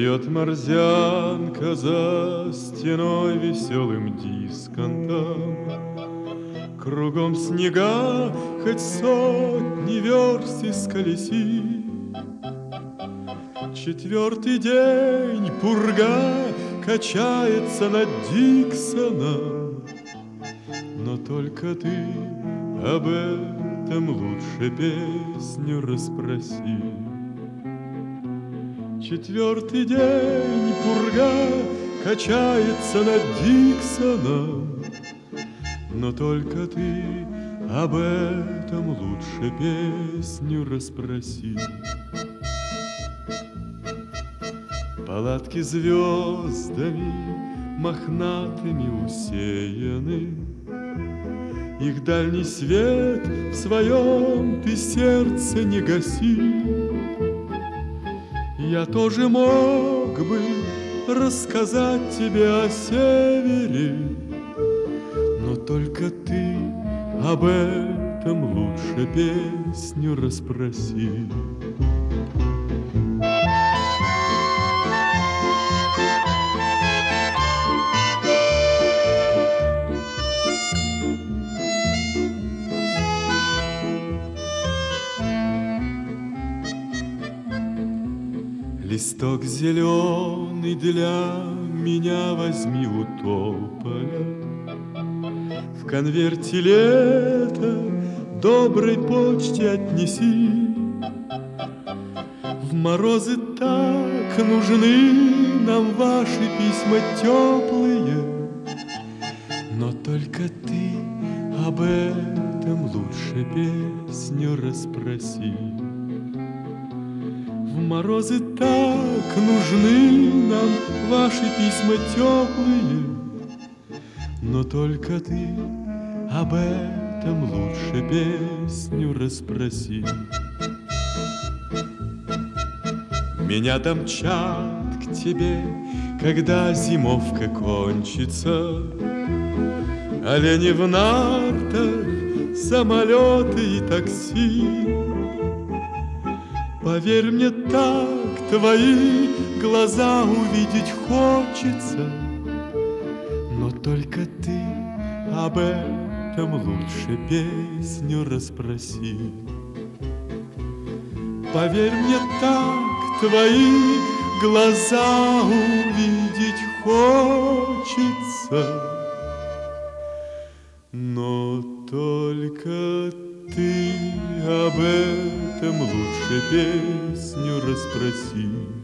Поет морзянка за стеной веселым дисконтом. Кругом снега, хоть сотни верст исколеси. Четвертый день пурга качается над Диксоном, но только ты об этом лучше песню расспроси. Четвертый день пурга качается над Диксоном, но только ты об этом лучше песню расспроси. Палатки звездами мохнатыми усеяны, их дальний свет в своем ты сердце не гаси. Я тоже мог бы рассказать тебе о севере, но только ты об этом лучше песню расспроси. Листок зеленый для меня возьми у тополя, в конверте лето доброй почте отнеси. В морозы так нужны нам ваши письма теплые, но только ты об этом лучше песню расспроси. В морозы так нужны нам ваши письма теплые, но только ты об этом лучше песню расспроси. Меня домчат к тебе, когда зимовка кончится, олени в нартах, самолеты и такси. Поверь мне, так твои глаза увидеть хочется, но только ты об этом лучше песню расспроси. Поверь мне, так твои глаза увидеть хочется, но только ты об этом лучше песню расспроси.